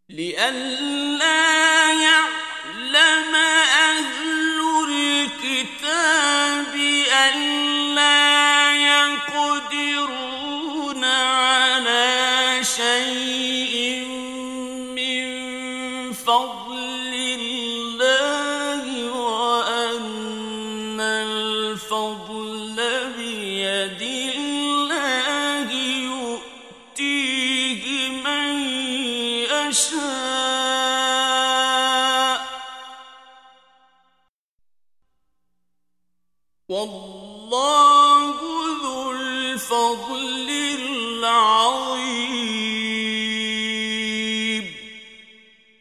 لئلا يعلم أهل الكتاب ألا يقدرون على شيء من فضل الله وأن الفضل بيد الله يؤتيه من يشاء والله ذو الفضل العظيم.